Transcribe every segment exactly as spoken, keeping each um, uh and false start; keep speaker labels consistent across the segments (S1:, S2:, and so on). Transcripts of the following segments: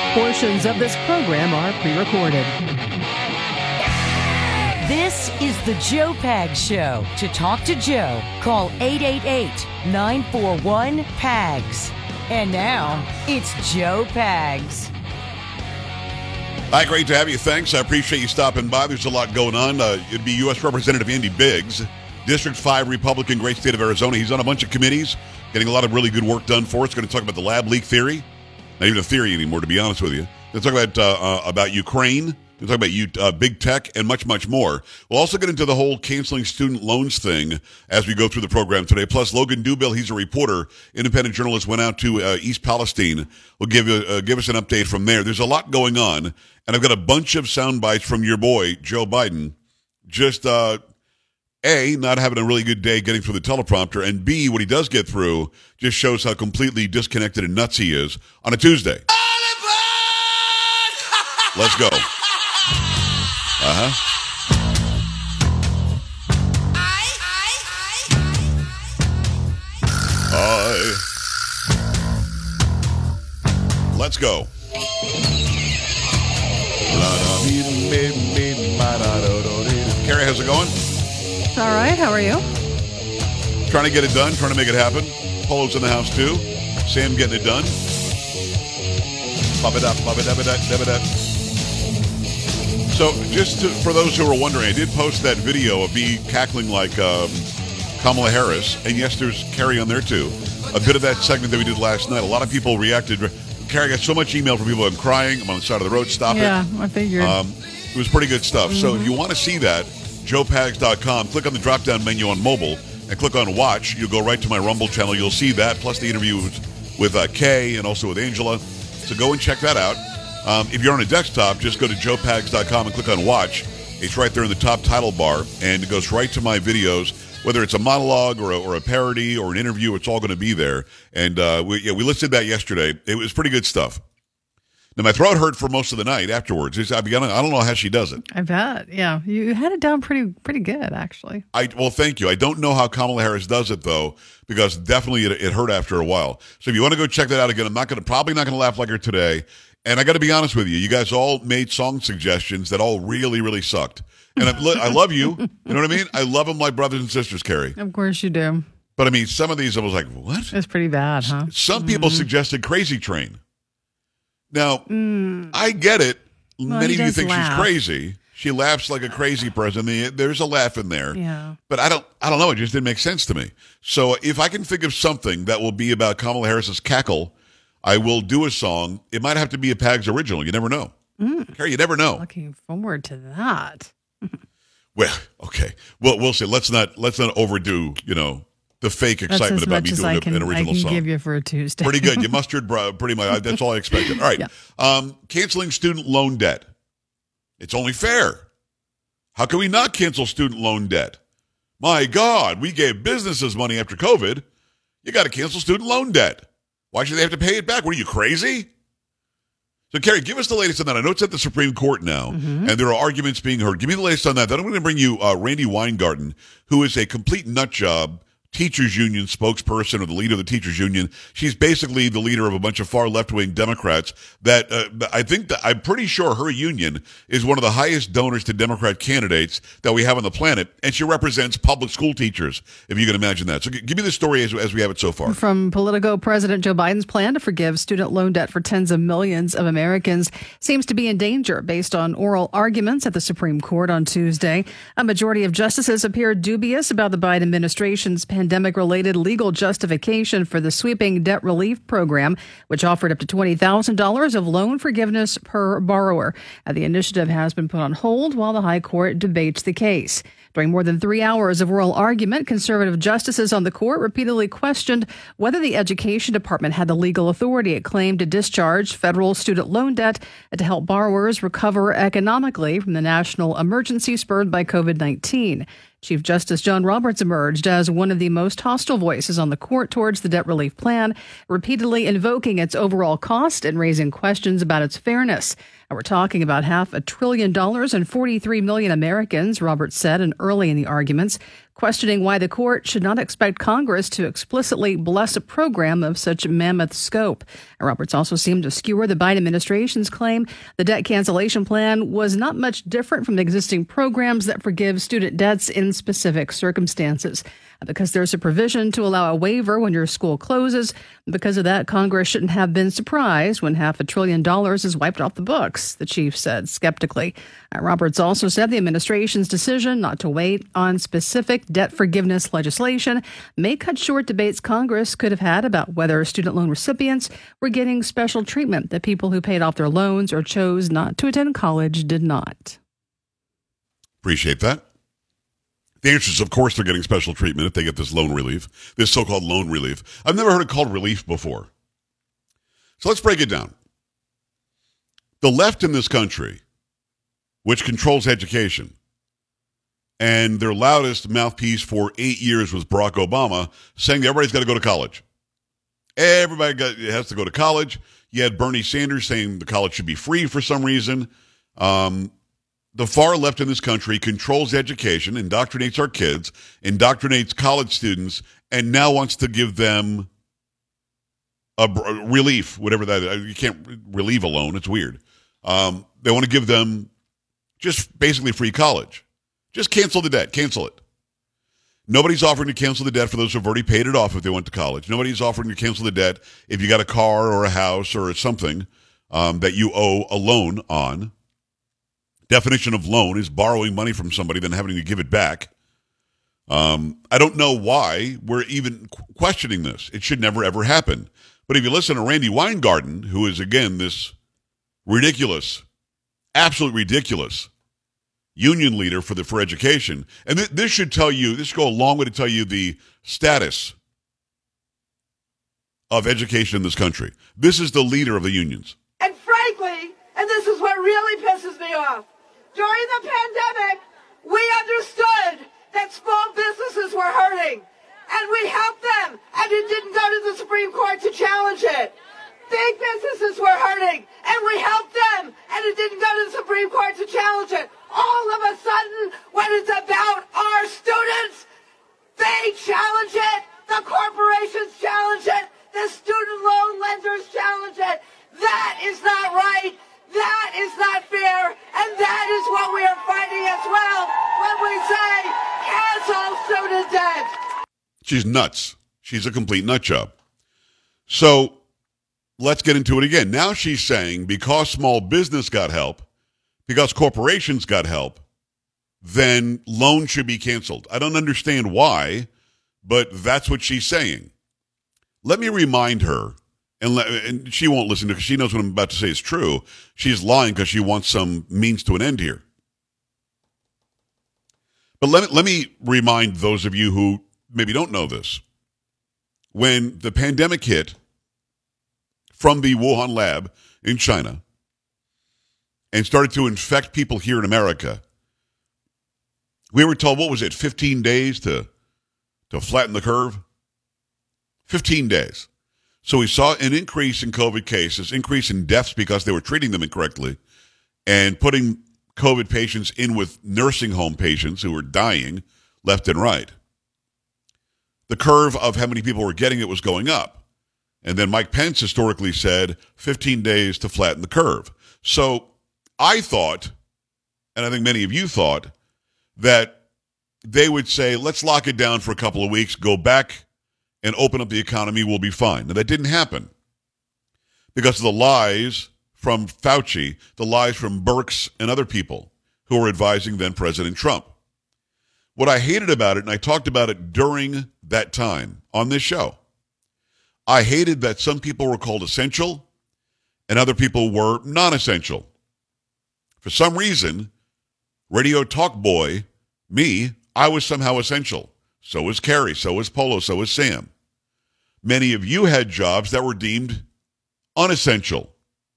S1: Portions of this program are pre-recorded.
S2: This is the Joe Pags Show. To talk to Joe, call eight eight eight, nine four one, P A G S. And now, it's Joe Pags.
S3: Hi, great to have you. Thanks. I appreciate you stopping by. There's a lot going on. Uh, it'd be U S Representative Andy Biggs, District five Republican, great state of Arizona. He's on a bunch of committees, getting a lot of really good work done for us. Going to talk about the lab leak theory. Not even a theory anymore, to be honest with you. Going to talk about uh, uh, about Ukraine. We'll talk about you, uh, big tech and much, much more. We'll also get into the whole canceling student loans thing as we go through the program today. Plus, Logan Dubill, he's a reporter, independent journalist, went out to uh, East Palestine. Will give you, uh, give us an update from there. There's a lot going on, and I've got a bunch of sound bites from your boy, Joe Biden. Just, uh, A, not having a really good day getting through the teleprompter, and B, what he does get through just shows how completely disconnected and nuts he is on a Tuesday. Let's go. Uh-huh. I. Let's go. Carrie, how's it going?
S1: It's all right. How are you?
S3: Trying to get it done, trying to make it happen. Polo's in the house, too. Sam getting it done. Ba-ba-da, ba-ba-da-ba-da, da-ba-da. So, just to, for those who are wondering, I did post that video of me cackling like um, Kamala Harris. And yes, there's Carrie on there, too. A bit of that segment that we did last night. A lot of people reacted. Carrie, I got so much email from people. I'm crying. I'm on the side of the road. Stop
S1: yeah,
S3: it.
S1: Yeah, I figured.
S3: Um, it was pretty good stuff. Mm-hmm. So, if you want to see that, joe pags dot com. Click on the drop-down menu on mobile and click on Watch. You'll go right to my Rumble channel. You'll see that, plus the interview with, with uh, Kay and also with Angela. So go and check that out. Um, if you're on a desktop, just go to joe pags dot com and click on Watch. It's right there in the top title bar, and it goes right to my videos. Whether it's a monologue or a, or a parody or an interview, it's all going to be there. And uh, we, yeah, we listed that yesterday. It was pretty good stuff. Now, my throat hurt for most of the night afterwards. It's, I, began, I don't know how she does it.
S1: I bet. Yeah, you had it down pretty pretty good, actually.
S3: I Well, thank you. I don't know how Kamala Harris does it, though, because definitely it, it hurt after a while. So if you want to go check that out again, I'm not going to probably not going to laugh like her today. And I got to be honest with you. You guys all made song suggestions that all really, really sucked. And I, I love you. You know what I mean? I love them like brothers and sisters, Carrie.
S1: Of course you do.
S3: But, I mean, some of these, I was like, what?
S1: It's pretty bad, huh?
S3: Some people mm. suggested Crazy Train. Now, mm. I get it.
S1: Well,
S3: Many of you think
S1: laugh.
S3: she's crazy. She laughs like a crazy person. There's a laugh in there.
S1: Yeah.
S3: But I don't I don't know. It just didn't make sense to me. So if I can think of something that will be about Kamala Harris's cackle, I will do a song. It might have to be a Pags original. You never know. Mm. Carrie, you never know.
S1: Looking forward to that.
S3: Well, okay. Well, we'll see. Let's not let's not overdo, you know, the fake excitement about me doing
S1: can,
S3: an original
S1: I can
S3: song.
S1: give you for a Tuesday.
S3: Pretty good. You mustered pretty much. That's all I expected. All right.
S1: Yeah.
S3: Um, canceling student loan debt. It's only fair. How can we not cancel student loan debt? My God, we gave businesses money after COVID. You got to cancel student loan debt. Why should they have to pay it back? What are you, crazy? So, Carrie, give us the latest on that. I know it's at the Supreme Court now, mm-hmm. and there are arguments being heard. Give me the latest on that. Then I'm going to bring you uh, Randi Weingarten, who is a complete nut job teachers union spokesperson or the leader of the teachers union. She's basically the leader of a bunch of far left-wing Democrats that uh, I think that I'm pretty sure her union is one of the highest donors to Democrat candidates that we have on the planet. And she represents public school teachers, if you can imagine that. So g- give me the story as, as we have it so far.
S1: From Politico, President Joe Biden's plan to forgive student loan debt for tens of millions of Americans seems to be in danger based on oral arguments at the Supreme Court on Tuesday. A majority of justices appeared dubious about the Biden administration's pandemic-related legal justification for the sweeping debt relief program, which offered up to twenty thousand dollars of loan forgiveness per borrower. Uh, the initiative has been put on hold while the High Court debates the case. During more than three hours of oral argument, conservative justices on the court repeatedly questioned whether the Education Department had the legal authority it claimed to discharge federal student loan debt to help borrowers recover economically from the national emergency spurred by COVID nineteen. Chief Justice John Roberts emerged as one of the most hostile voices on the court towards the debt relief plan, repeatedly invoking its overall cost and raising questions about its fairness. And we're talking about half a trillion dollars and forty-three million Americans, Roberts said, and early in the arguments. questioning why the court should not expect Congress to explicitly bless a program of such mammoth scope. Roberts also seemed to skewer the Biden administration's claim the debt cancellation plan was not much different from existing programs that forgive student debts in specific circumstances. Because there's a provision to allow a waiver when your school closes. Because of that, Congress shouldn't have been surprised when half a trillion dollars is wiped off the books, the chief said skeptically. Roberts also said the administration's decision not to wait on specific debt forgiveness legislation may cut short debates Congress could have had about whether student loan recipients were getting special treatment that people who paid off their loans or chose not to attend college did not.
S3: Appreciate that. The answer is, of course, they're getting special treatment if they get this loan relief, this so-called loan relief. I've never heard it called relief before. So let's break it down. The left in this country, which controls education, and their loudest mouthpiece for eight years was Barack Obama, saying everybody's got to go to college. Everybody got, has to go to college. You had Bernie Sanders saying the college should be free for some reason. Um... The far left in this country controls education, indoctrinates our kids, indoctrinates college students, and now wants to give them a, a relief, whatever that is. You can't relieve a loan. It's weird. Um, they want to give them just basically free college. Just cancel the debt. Cancel it. Nobody's offering to cancel the debt for those who have already paid it off if they went to college. Nobody's offering to cancel the debt if you got a car or a house or something um, that you owe a loan on. Definition of loan is borrowing money from somebody, then having to give it back. Um, I don't know why we're even questioning this. It should never, ever happen. But if you listen to Randy Weingarten, who is, again, this ridiculous, absolute ridiculous union leader for the for education, and th- this should tell you, this should go a long way to tell you the status of education in this country. This is the leader of the unions.
S4: And frankly, and this is what really pisses me off, during the pandemic, we understood that small businesses were hurting, and we helped them, and it didn't go to the Supreme Court to challenge it. Big businesses were hurting, and we helped them, and it didn't go to the Supreme Court to challenge it. All of a sudden, when it's about our students, they challenge it, the corporations challenge it, the student loan lenders challenge it. That is not right. That is not fair, and that is what we are fighting as well when we say cancel student debt.
S3: She's nuts. She's a complete nut job. So let's get into it again. Now she's saying because small business got help, because corporations got help, then loans should be canceled. I don't understand why, but that's what she's saying. Let me remind her. And, and she won't listen to it because she knows what I'm about to say is true. She's lying because she wants some means to an end here. But let, let me remind those of you who maybe don't know this. When the pandemic hit from the Wuhan lab in China and started to infect people here in America, we were told, what was it, fifteen days to, to flatten the curve? fifteen days. So we saw an increase in COVID cases, increase in deaths because they were treating them incorrectly, and putting COVID patients in with nursing home patients who were dying left and right. The curve of how many people were getting it was going up. And then Mike Pence historically said fifteen days to flatten the curve. So I thought, and I think many of you thought, that they would say, let's lock it down for a couple of weeks, go back and open up the economy, we'll be fine. Now, that didn't happen because of the lies from Fauci, the lies from Birx and other people who were advising then President Trump. What I hated about it, and I talked about it during that time on this show, I hated that some people were called essential and other people were non-essential. For some reason, radio talk boy, me, I was somehow essential. So was Carrie, so was Polo, so was Sam. Many of you had jobs that were deemed unessential.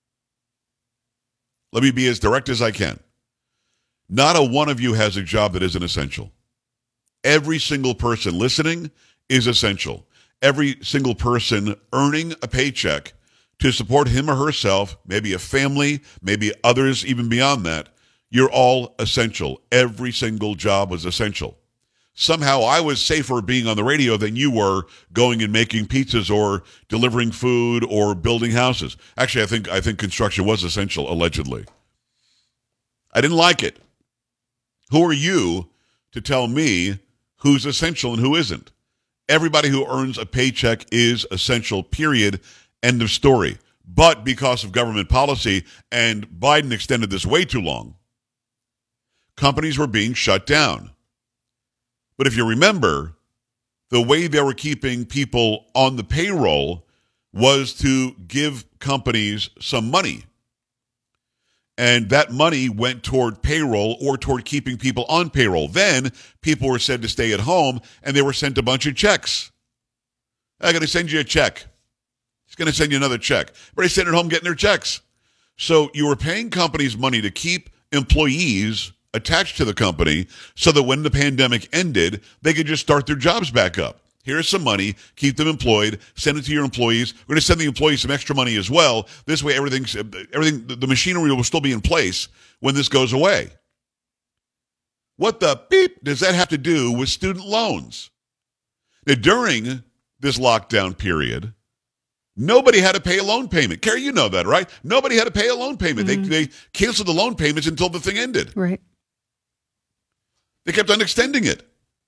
S3: Let me be as direct as I can. Not a one of you has a job that isn't essential. Every single person listening is essential. Every single person earning a paycheck to support him or herself, maybe a family, maybe others even beyond that, you're all essential. Every single job was essential. somehow I was safer being on the radio than you were going and making pizzas or delivering food or building houses. Actually, I think I think construction was essential, allegedly. I didn't like it. Who are you to tell me who's essential and who isn't? Everybody who earns a paycheck is essential, period, end of story. But because of government policy, and Biden extended this way too long, companies were being shut down. But if you remember, the way they were keeping people on the payroll was to give companies some money. And that money went toward payroll or toward keeping people on payroll. Then people were said to stay at home, and they were sent a bunch of checks. I'm going to send you a check. He's going to send you another check. But they sent it home getting their checks. So you were paying companies money to keep employees attached to the company so that when the pandemic ended, they could just start their jobs back up. Here's some money, keep them employed, send it to your employees. We're going to send the employees some extra money as well. This way, everything's, everything, the machinery will still be in place when this goes away. What the beep does that have to do with student loans? Now, during this lockdown period, nobody had to pay a loan payment. Carrie, you know that, right? Nobody had to pay a loan payment. Mm-hmm. They, they canceled the loan payments until the thing ended.
S1: Right.
S3: They kept on extending it.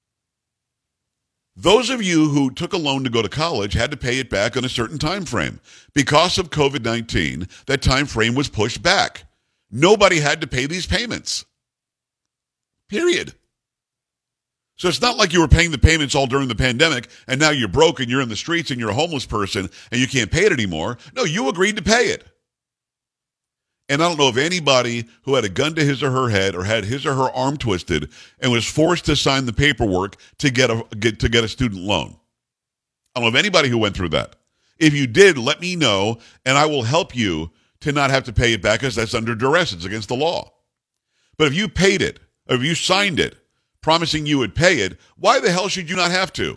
S3: Those of you who took a loan to go to college had to pay it back on a certain time frame. Because of covid nineteen, that time frame was pushed back. Nobody had to pay these payments. Period. So it's not like you were paying the payments all during the pandemic and now you're broke and you're in the streets and you're a homeless person and you can't pay it anymore. No, you agreed to pay it. And I don't know of anybody who had a gun to his or her head or had his or her arm twisted and was forced to sign the paperwork to get a get, to get a student loan. I don't know of anybody who went through that. If you did, let me know, and I will help you to not have to pay it back, because that's under duress. It's against the law. But if you paid it, or if you signed it, promising you would pay it, why the hell should you not have to?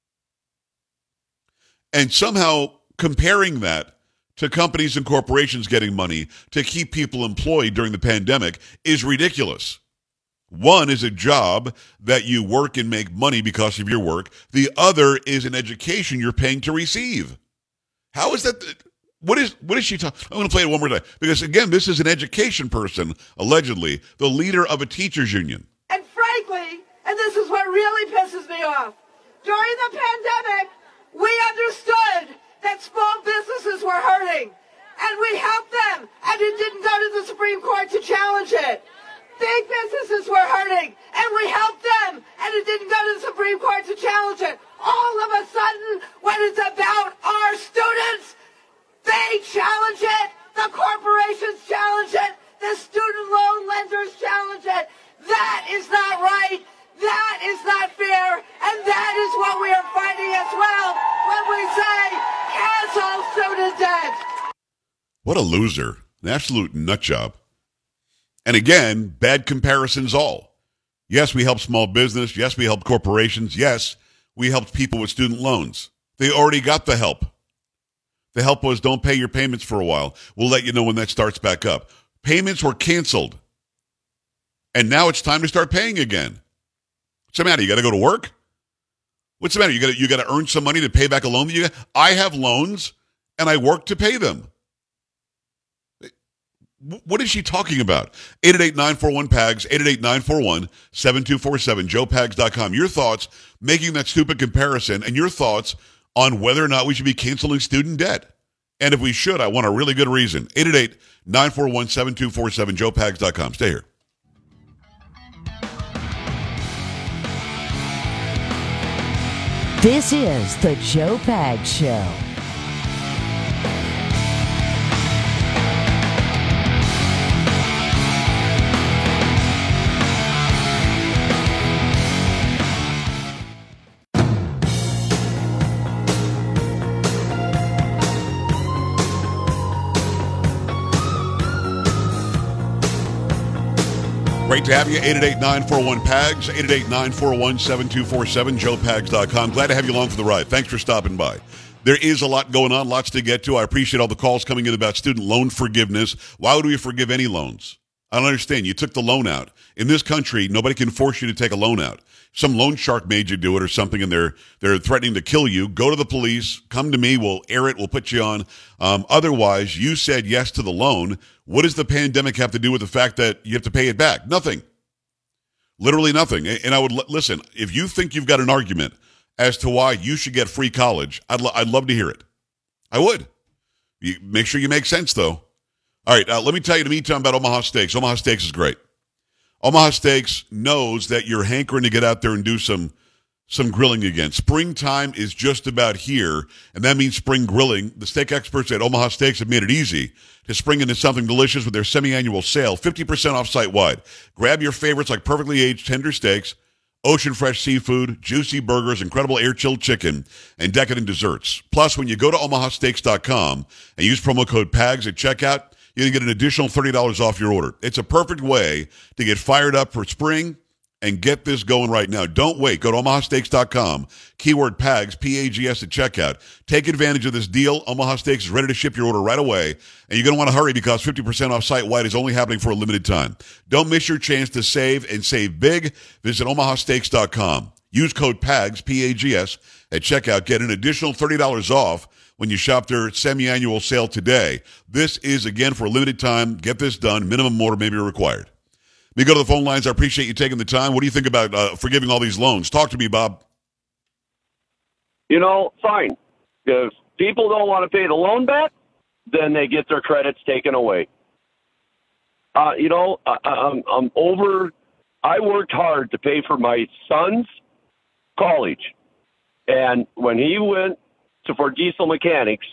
S3: And somehow comparing that to companies and corporations getting money to keep people employed during the pandemic is ridiculous. One is a job that you work and make money because of your work. The other is an education you're paying to receive. How is that? What is what is she talking? I'm going to play it one more time. Because, again, this is an education person, allegedly, the leader of a teachers union.
S4: And frankly, and this is what really pisses me off, during the pandemic, we understood that small businesses were hurting, and we helped them, and it didn't go to the Supreme Court to challenge it. Big businesses were hurting, and we helped them, and it didn't go to the Supreme Court to challenge it. All of a sudden, when it's about our students, they challenge it, the corporations challenge it, the student loan lenders challenge it. That is not right. That is not fair, and that is what we are fighting as well when we say cancel student debt.
S3: What a loser. An absolute nut job. And again, bad comparisons all. Yes, we help small business. Yes, we help corporations. Yes, we helped people with student loans. They already got the help. The help was don't pay your payments for a while. We'll let you know when that starts back up. Payments were canceled. And now it's time to start paying again. What's the matter? You got to go to work? What's the matter? You got to you got to earn some money to pay back a loan that you got? I have loans, and I work to pay them. What is she talking about? eight eight eight, nine four one, P A G S, eight eight eight, nine four one, seven two four seven, joe pags dot com. Your thoughts making that stupid comparison, and your thoughts on whether or not we should be canceling student debt. And if we should, I want a really good reason. eight eight eight, nine four one, seven two four seven, joe pags dot com. Stay here.
S2: This is the Joe Pags Show.
S3: Great to have you. eight eight eight, nine four one, P A G S, eight eight eight, nine four one, seven two four seven, joe pags dot com. Glad to have you along for the ride. Thanks for stopping by. There is a lot going on, lots to get to. I appreciate all the calls coming in about student loan forgiveness. Why would we forgive any loans? I don't understand. You took the loan out. In this country, nobody can force you to take a loan out. Some loan shark made you do it or something, and they're they're threatening to kill you. Go to the police. Come to me. We'll air it. We'll put you on. Um, otherwise, you said yes to the loan. What does the pandemic have to do with the fact that you have to pay it back? Nothing. Literally nothing. And I would listen, if you think you've got an argument as to why you should get free college, I'd, lo- I'd love to hear it. I would. You, make sure you make sense, though. All right, uh, let me tell you in the meantime about Omaha Steaks. Omaha Steaks is great. Omaha Steaks knows that you're hankering to get out there and do some some grilling again. Springtime is just about here, and that means spring grilling. The steak experts at Omaha Steaks have made it easy to spring into something delicious with their semi-annual sale, fifty percent off site-wide. Grab your favorites like perfectly aged tender steaks, ocean fresh seafood, juicy burgers, incredible air-chilled chicken, and decadent desserts. Plus, when you go to omaha steaks dot com and use promo code PAGS at checkout, you can get an additional thirty dollars off your order. It's a perfect way to get fired up for spring and get this going right now. Don't wait. Go to omaha steaks dot com, keyword PAGS, P A G S at checkout. Take advantage of this deal. Omaha Steaks is ready to ship your order right away, and you're going to want to hurry because fifty percent off site-wide is only happening for a limited time. Don't miss your chance to save and save big. Visit omaha steaks dot com. Use code PAGS, P A G S, at checkout. Get an additional thirty dollars off when you shop their semi-annual sale today. This is, again, for a limited time. Get this done. Minimum order may be required. Let me go to the phone lines. I appreciate you taking the time. What do you think about uh, forgiving all these loans? Talk to me, Bob.
S5: You know, fine. If people don't want to pay the loan back, then they get their credits taken away. Uh, you know, I, I'm, I'm over. I worked hard to pay for my son's college. And when he went to for diesel mechanics,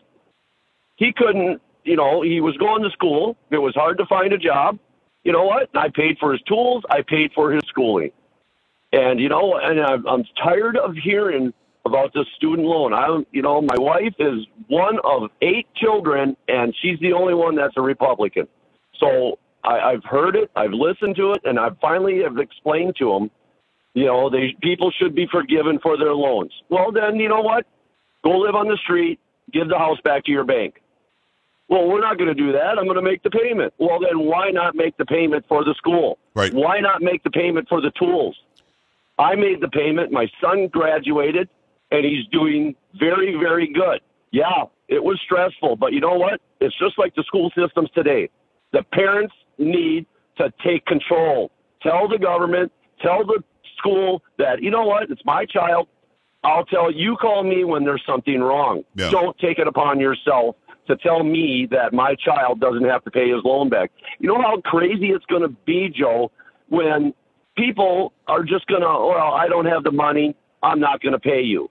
S5: he couldn't, you know, he was going to school. It was hard to find a job. You know what? I paid for his tools. I paid for his schooling. And, you know, and I'm, I'm tired of hearing about this student loan. I, you know, my wife is one of eight children, and she's the only one that's a Republican. So I, I've heard it, I've listened to it, and I finally have explained to them, you know, they people should be forgiven for their loans. Well, then, you know what? Go live on the street, give the house back to your bank. Well, we're not going to do that. I'm going to make the payment. Well, then why not make the payment for the school?
S3: Right.
S5: Why not make the payment for the tools? I made the payment. My son graduated, and he's doing very, very good. Yeah, it was stressful, but you know what? It's just like the school systems today. The parents need to take control. Tell the government, tell the school that, you know what? It's my child. I'll tell you, call me when there's something wrong.
S3: Yeah.
S5: Don't take it upon yourself to tell me that my child doesn't have to pay his loan back. You know how crazy it's going to be, Joe, when people are just going to, well, I don't have the money, I'm not going to pay you.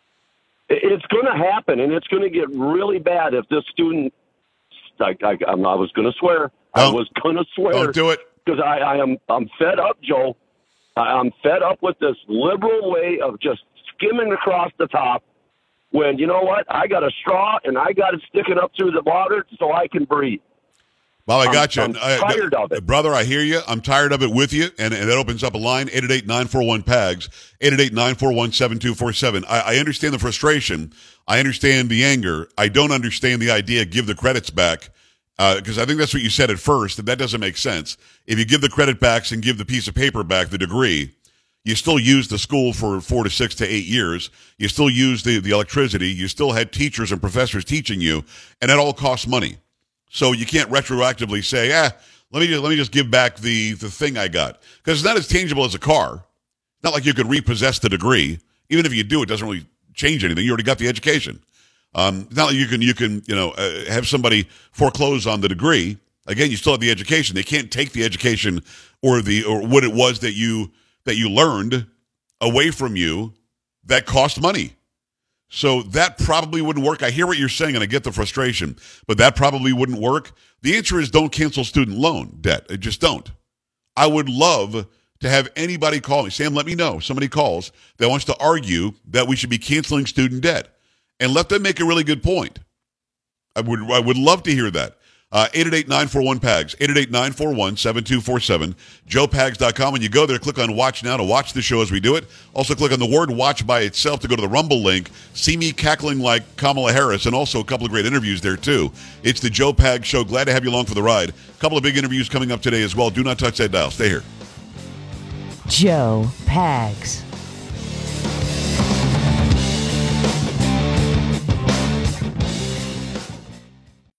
S5: It's going to happen, and it's going to get really bad if this student, I, I, I was going to swear,
S3: Don't,
S5: I was going to swear.
S3: Don't do it.
S5: Because I, I am, I'm fed up, Joe. I'm fed up with this liberal way of just skimming across the top when, you know what, I got a straw and I got it sticking up through the water so I can breathe.
S3: Bob, I got
S5: I'm,
S3: you.
S5: I'm tired
S3: I,
S5: of it.
S3: Brother, I hear you. I'm tired of it with you, and, and that opens up a line, eight eight eight, nine four one, P A G S, eight eight eight, nine four one, seven two four seven. I, I understand the frustration. I understand the anger. I don't understand the idea, give the credits back, because uh, I think that's what you said at first, and that doesn't make sense. If you give the credit backs and give the piece of paper back, the degree, you still use the school for four to six to eight years. You still use the, the electricity. You still had teachers and professors teaching you, and that all costs money. So you can't retroactively say, ah, let me just, let me just give back the, the thing I got. Because it's not as tangible as a car. Not like you could repossess the degree. Even if you do, it doesn't really change anything. You already got the education. Um, it's not like you can, you can you know, uh, have somebody foreclose on the degree. Again, you still have the education. They can't take the education or the or what it was that you that you learned away from you that cost money. So that probably wouldn't work. I hear what you're saying, and I get the frustration, but that probably wouldn't work. The answer is don't cancel student loan debt. It just don't. I would love to have anybody call me. Sam, let me know. Somebody calls that wants to argue that we should be canceling student debt, and let them make a really good point. I would I would love to hear that. Uh, eight eight eight, nine four one, P A G S, eight eight eight, nine four one, seven two four seven, joe pags dot com. When you go there, click on Watch Now to watch the show as we do it. Also, click on the word Watch by itself to go to the Rumble link. See me cackling like Kamala Harris, and also a couple of great interviews there, too. It's the Joe Pags Show. Glad to have you along for the ride. A couple of big interviews coming up today as well. Do not touch that dial. Stay here.
S2: Joe Pags.